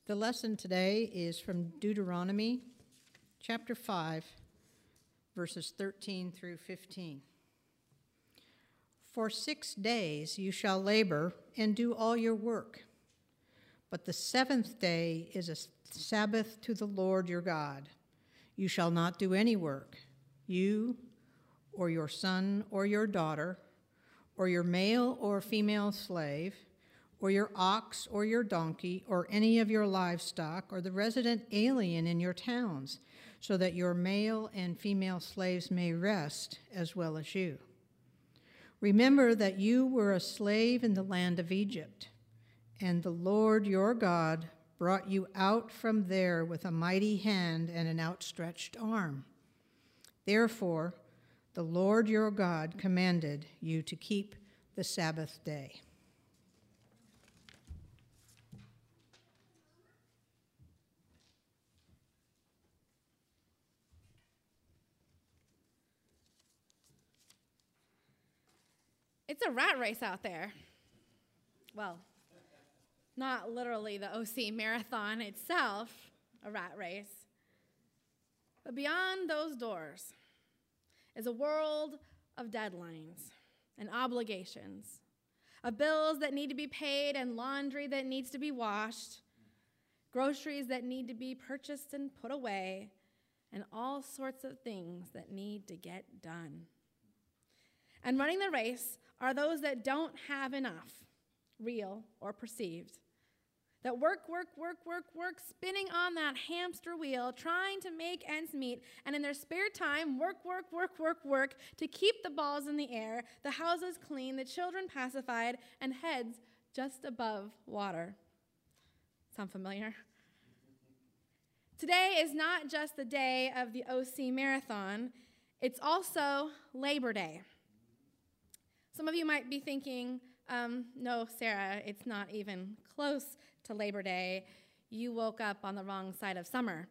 The lesson today is from Deuteronomy chapter 5, verses 13 through 15. For 6 days you shall labor and do all your work, but the seventh day is a Sabbath to the Lord your God. You shall not do any work, you or your son or your daughter, or your male or female slave, or your ox or your donkey, or any of your livestock, or the resident alien in your towns, so that your male and female slaves may rest as well as you. Remember that you were a slave in the land of Egypt, and the Lord your God brought you out from there with a mighty hand and an outstretched arm. Therefore, the Lord your God commanded you to keep the Sabbath day. It's a rat race out there. Well, not literally the OC Marathon itself, a rat race. But beyond those doors is a world of deadlines and obligations, of bills that need to be paid and laundry that needs to be washed, groceries that need to be purchased and put away, and all sorts of things that need to get done. And running the race are those that don't have enough, real or perceived, that work, spinning on that hamster wheel, trying to make ends meet, and in their spare time, work to keep the balls in the air, the houses clean, the children pacified, and heads just above water. Sound familiar? Today is not just the day of the OC Marathon, it's also Labor Day. Some of you might be thinking, no, Sarah, it's not even close to Labor Day. You woke up on the wrong side of summer.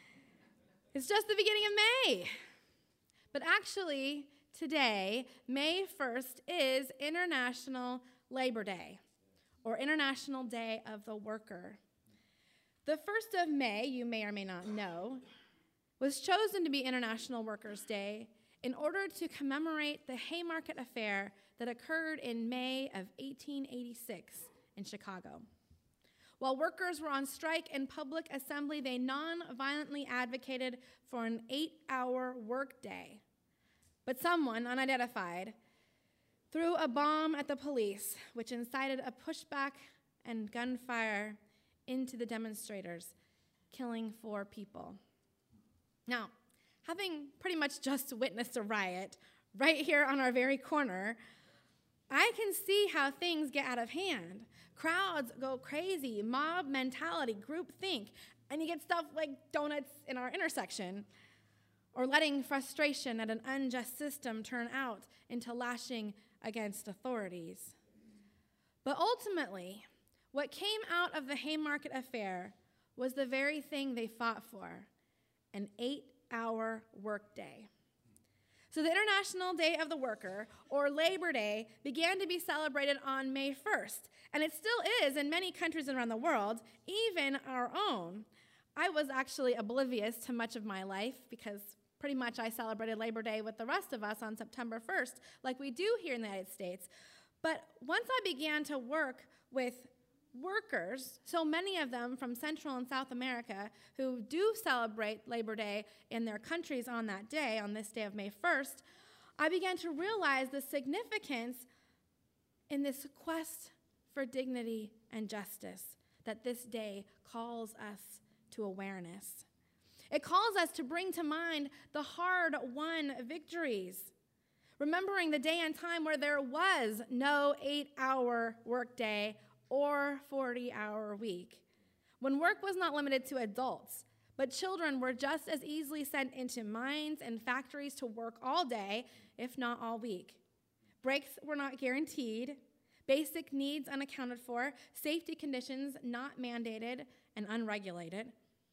It's just the beginning of May. But actually, today, May 1st, is International Labor Day, or International Day of the Worker. The 1st of May, you may or may not know, was chosen to be International Workers' Day in order to commemorate the Haymarket Affair that occurred in May of 1886 in Chicago. While workers were on strike in public assembly, they non-violently advocated for an 8-hour workday. But someone, unidentified, threw a bomb at the police, which incited a pushback and gunfire into the demonstrators, killing 4 people. Now, having pretty much just witnessed a riot right here on our very corner, I can see how things get out of hand. Crowds go crazy, mob mentality, groupthink, and you get stuff like donuts in our intersection, or letting frustration at an unjust system turn out into lashing against authorities. But ultimately, what came out of the Haymarket Affair was the very thing they fought for, an 8-hour workday. So the International Day of the Worker, or Labor Day, began to be celebrated on May 1st, and it still is in many countries around the world, even our own. I was actually oblivious to much of my life because pretty much I celebrated Labor Day with the rest of us on September 1st, like we do here in the United States. But once I began to work with workers, so many of them from Central and South America who do celebrate Labor Day in their countries on that day, on this day of May 1st, I began to realize the significance in this quest for dignity and justice that this day calls us to awareness. It calls us to bring to mind the hard-won victories, remembering the day and time where there was no 8-hour workday or 40-hour week, when work was not limited to adults, but children were just as easily sent into mines and factories to work all day, if not all week. Breaks were not guaranteed, basic needs unaccounted for, safety conditions not mandated and unregulated.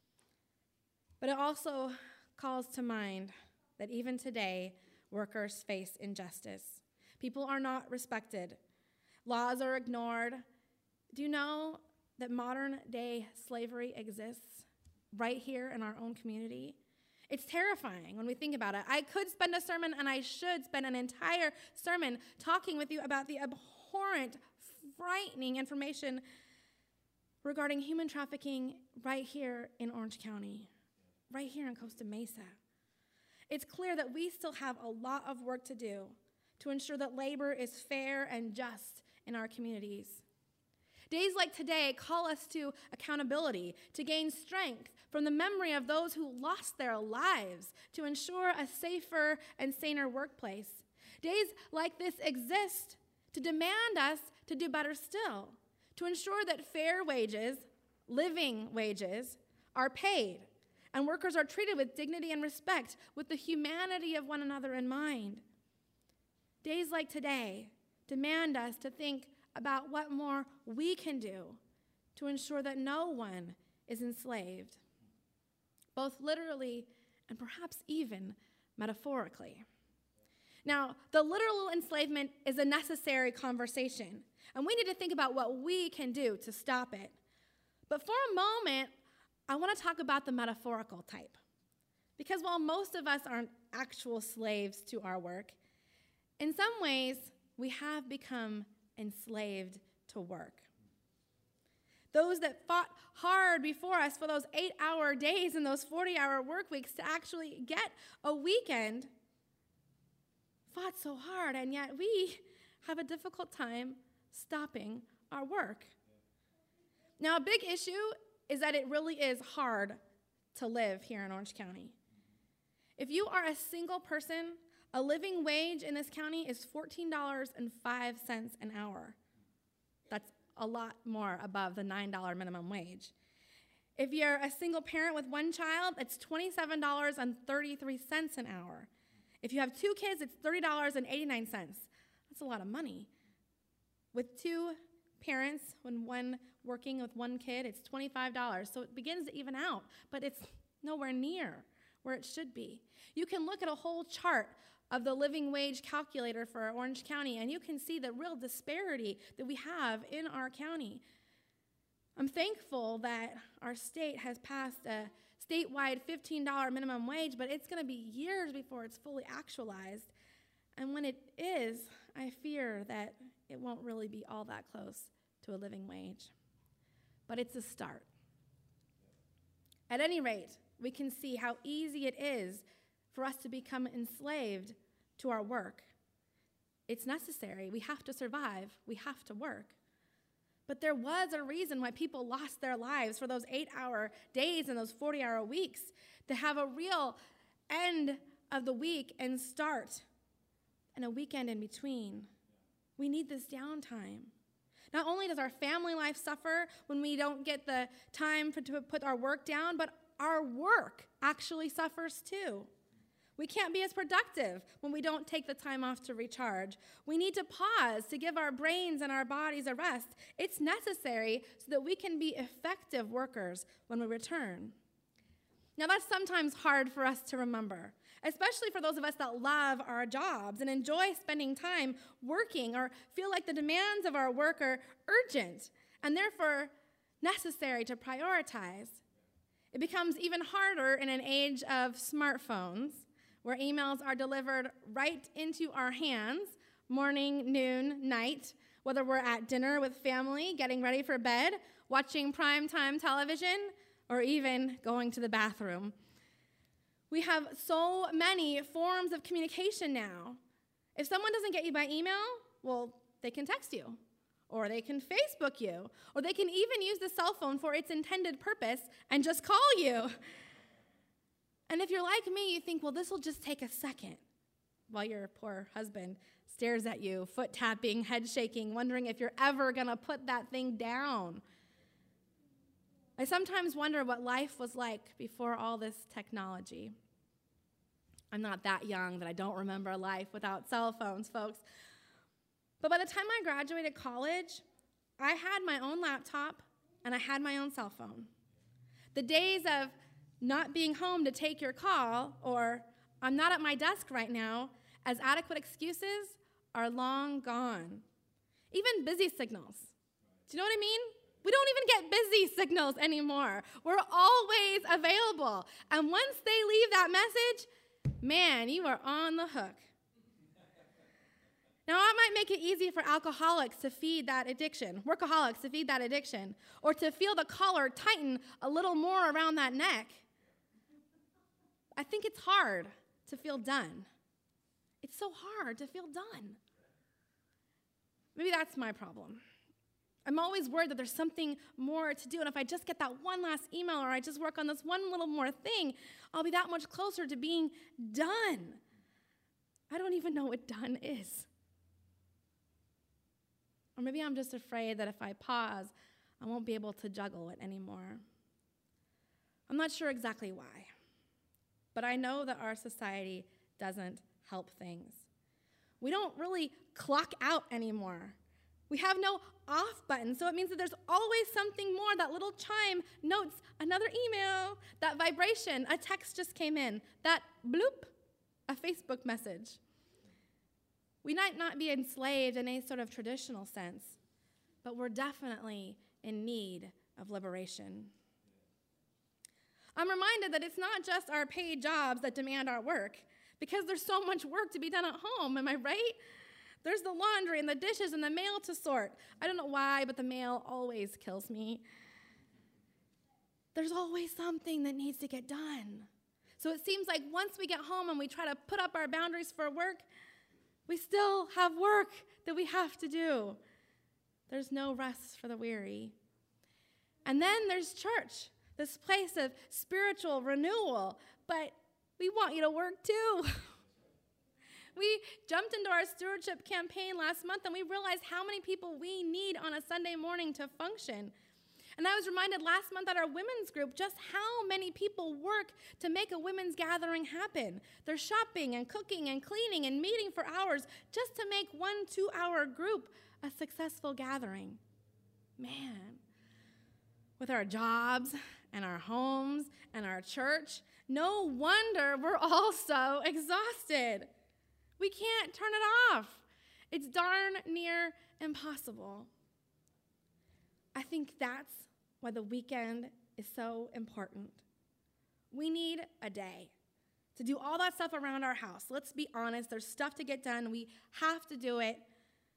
But it also calls to mind that even today, workers face injustice. People are not respected. Laws are ignored. Do you know that modern day slavery exists right here in our own community? It's terrifying when we think about it. I could spend a sermon, and I should spend an entire sermon talking with you about the abhorrent, frightening information regarding human trafficking right here in Orange County, right here in Costa Mesa. It's clear that we still have a lot of work to do to ensure that labor is fair and just in our communities. Days like today call us to accountability, to gain strength from the memory of those who lost their lives to ensure a safer and saner workplace. Days like this exist to demand us to do better still, to ensure that fair wages, living wages, are paid, and workers are treated with dignity and respect, with the humanity of one another in mind. Days like today demand us to think about what more we can do to ensure that no one is enslaved, both literally and perhaps even metaphorically. Now, the literal enslavement is a necessary conversation, and we need to think about what we can do to stop it. But for a moment, I want to talk about the metaphorical type. Because while most of us aren't actual slaves to our work, in some ways, we have become enslaved to work. Those that fought hard before us for those 8-hour days and those 40-hour work weeks to actually get a weekend fought so hard, and yet we have a difficult time stopping our work. Now, a big issue is that it really is hard to live here in Orange County. If you are a single person, a living wage in this county is $14.05 an hour. That's a lot more above the $9 minimum wage. If you're a single parent with one child, it's $27.33 an hour. If you have 2 kids, it's $30.89. That's a lot of money. With 2 parents, when one working with 1 kid, it's $25. So it begins to even out, but it's nowhere near where it should be. You can look at a whole chart of the living wage calculator for Orange County, and you can see the real disparity that we have in our county. I'm thankful that our state has passed a statewide $15 minimum wage, but it's going to be years before it's fully actualized. And when it is, I fear that it won't really be all that close to a living wage. But it's a start. At any rate, we can see how easy it is for us to become enslaved to our work. It's necessary. We have to survive. We have to work. But there was a reason why people lost their lives for those 8-hour days and those 40-hour weeks, to have a real end of the week and start and a weekend in between. We need this downtime. Not only does our family life suffer when we don't get the time to put our work down, but our work actually suffers too. We can't be as productive when we don't take the time off to recharge. We need to pause to give our brains and our bodies a rest. It's necessary so that we can be effective workers when we return. Now, that's sometimes hard for us to remember, especially for those of us that love our jobs and enjoy spending time working or feel like the demands of our work are urgent and therefore necessary to prioritize. It becomes even harder in an age of smartphones, where emails are delivered right into our hands, morning, noon, night, whether we're at dinner with family, getting ready for bed, watching primetime television, or even going to the bathroom. We have so many forms of communication now. If someone doesn't get you by email, well, they can text you, or they can Facebook you, or they can even use the cell phone for its intended purpose and just call you. And if you're like me, you think, well, this will just take a second, while your poor husband stares at you, foot tapping, head shaking, wondering if you're ever going to put that thing down. I sometimes wonder what life was like before all this technology. I'm not that young that I don't remember a life without cell phones, folks. But by the time I graduated college, I had my own laptop and I had my own cell phone. The days of not being home to take your call, or I'm not at my desk right now, as adequate excuses are long gone. Even busy signals. Do you know what I mean? We don't even get busy signals anymore. We're always available. And once they leave that message, man, you are on the hook. Now, that might make it easy for alcoholics to feed that addiction, workaholics to feed that addiction, or to feel the collar tighten a little more around that neck. I think it's hard to feel done. It's so hard to feel done. Maybe that's my problem. I'm always worried that there's something more to do, and if I just get that one last email or I just work on this one little more thing, I'll be that much closer to being done. I don't even know what done is. Or maybe I'm just afraid that if I pause, I won't be able to juggle it anymore. I'm not sure exactly why, but I know that our society doesn't help things. We don't really clock out anymore. We have no off button, so it means that there's always something more. That little chime notes another email, that vibration, a text just came in, that bloop, a Facebook message. We might not be enslaved in any sort of traditional sense, but we're definitely in need of liberation. I'm reminded that it's not just our paid jobs that demand our work, because there's so much work to be done at home, am I right? There's the laundry and the dishes and the mail to sort. I don't know why, but the mail always kills me. There's always something that needs to get done. So it seems like once we get home and we try to put up our boundaries for work, we still have work that we have to do. There's no rest for the weary. And then there's church, this place of spiritual renewal, but we want you to work too. We jumped into our stewardship campaign last month, and we realized how many people we need on a Sunday morning to function. And I was reminded last month at our women's group just how many people work to make a women's gathering happen. They're shopping and cooking and cleaning and meeting for hours just to make 1 2-hour group a successful gathering. Man, with our jobs and our homes and our church, no wonder we're all so exhausted. We can't turn it off. It's darn near impossible. I think that's why the weekend is so important. We need a day to do all that stuff around our house. Let's be honest, there's stuff to get done. We have to do it.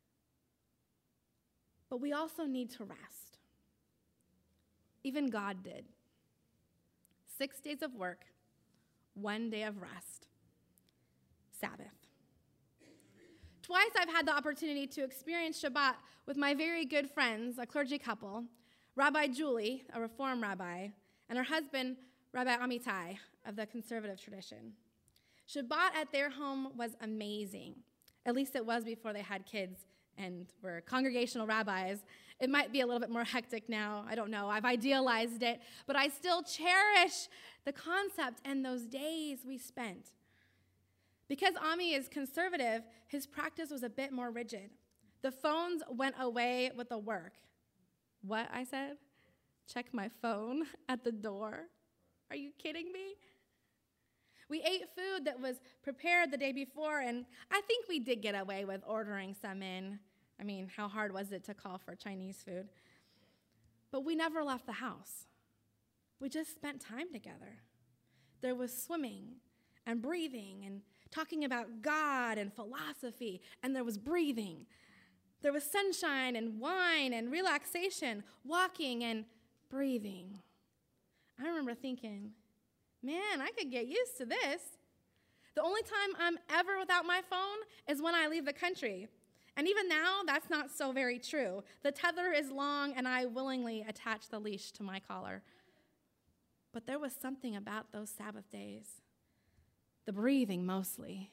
But we also need to rest. Even God did. 6 days of work, 1 day of rest. Sabbath. Twice I've had the opportunity to experience Shabbat with my very good friends, a clergy couple, Rabbi Julie, a Reform rabbi, and her husband, Rabbi Amitai, of the conservative tradition. Shabbat at their home was amazing. At least it was before they had kids and were congregational rabbis. It might be a little bit more hectic now. I don't know. I've idealized it. But I still cherish the concept and those days we spent. Because Ami is conservative, his practice was a bit more rigid. The phones went away with the work. What, I said? Check my phone at the door? Are you kidding me? We ate food that was prepared the day before, and I think we did get away with ordering some in. I mean, how hard was it to call for Chinese food? But we never left the house. We just spent time together. There was swimming and breathing and talking about God and philosophy, and there was breathing. There was sunshine and wine and relaxation, walking and breathing. I remember thinking, man, I could get used to this. The only time I'm ever without my phone is when I leave the country. And even now, that's not so very true. The tether is long, and I willingly attach the leash to my collar. But there was something about those Sabbath days. The breathing mostly.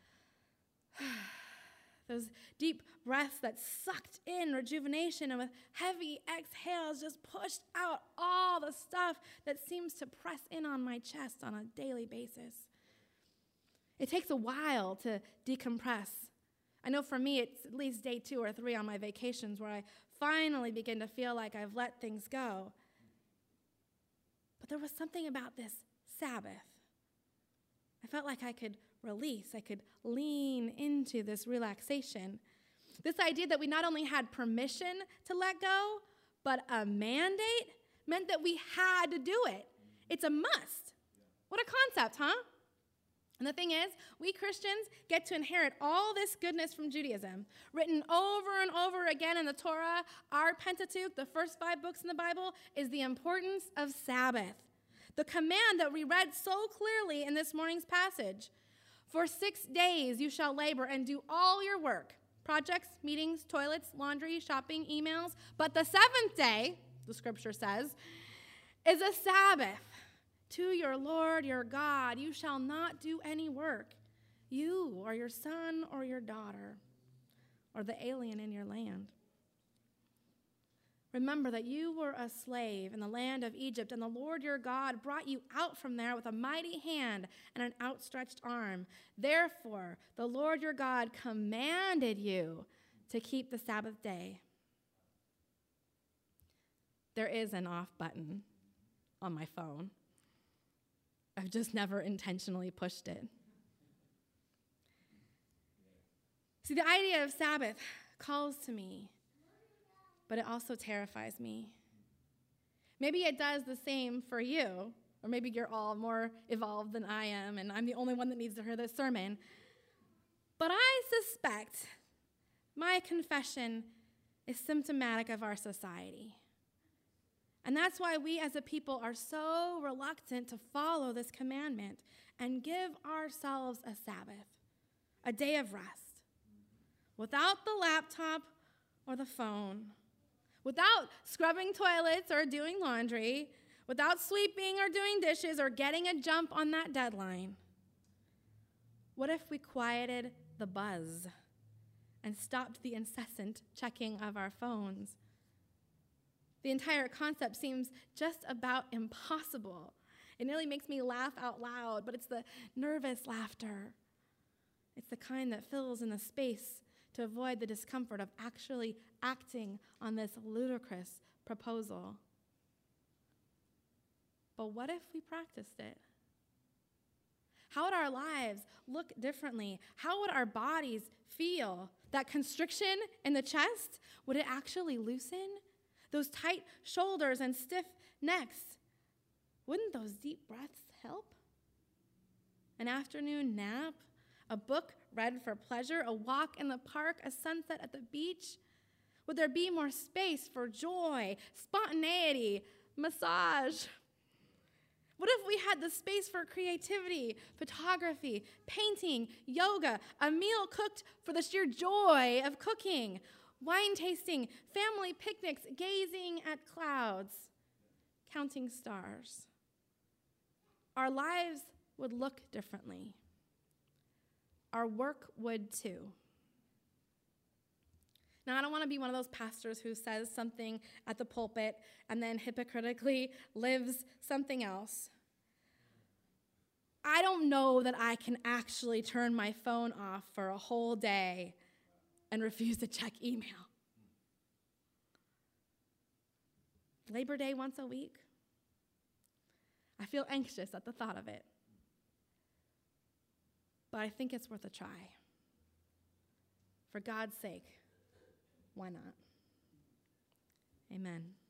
Those deep breaths that sucked in rejuvenation and with heavy exhales just pushed out all the stuff that seems to press in on my chest on a daily basis. It takes a while to decompress. I know for me it's at least day 2 or 3 on my vacations where I finally begin to feel like I've let things go. But there was something about this Sabbath. I felt like I could release, I could lean into this relaxation. This idea that we not only had permission to let go, But a mandate meant that we had to do it. It's a must. What a concept, huh? And the thing is, we Christians get to inherit all this goodness from Judaism, written over and over again in the Torah. Our Pentateuch, the first 5 books in the Bible, is the importance of Sabbath. The command that we read so clearly in this morning's passage. For 6 days you shall labor and do all your work, projects, meetings, toilets, laundry, shopping, emails. But the 7th day, the scripture says, is a Sabbath to your Lord your God. You shall not do any work, you or your son or your daughter or the alien in your land. Remember that you were a slave in the land of Egypt, and the Lord your God brought you out from there with a mighty hand and an outstretched arm. Therefore, the Lord your God commanded you to keep the Sabbath day. There is an off button on my phone. I've just never intentionally pushed it. See, the idea of Sabbath calls to me, but it also terrifies me. Maybe it does the same for you, or maybe you're all more evolved than I am, and I'm the only one that needs to hear this sermon. But I suspect my confession is symptomatic of our society. And that's why we as a people are so reluctant to follow this commandment and give ourselves a Sabbath, a day of rest, without the laptop or the phone, without scrubbing toilets or doing laundry, without sweeping or doing dishes or getting a jump on that deadline. What if we quieted the buzz and stopped the incessant checking of our phones? The entire concept seems just about impossible. It nearly makes me laugh out loud, but it's the nervous laughter. It's the kind that fills in the space to avoid the discomfort of actually acting on this ludicrous proposal. But what if we practiced it? How would our lives look differently? How would our bodies feel? That constriction in the chest, would it actually loosen? Those tight shoulders and stiff necks, wouldn't those deep breaths help? An afternoon nap, a book read for pleasure, a walk in the park, a sunset at the beach? Would there be more space for joy, spontaneity, massage? What if we had the space for creativity, photography, painting, yoga, a meal cooked for the sheer joy of cooking, wine tasting, family picnics, gazing at clouds, counting stars? Our lives would look differently. Our work would too. Now, I don't want to be one of those pastors who says something at the pulpit and then hypocritically lives something else. I don't know that I can actually turn my phone off for a whole day and refuse to check email. Labor Day once a week? I feel anxious at the thought of it. But I think it's worth a try. For God's sake, why not? Amen.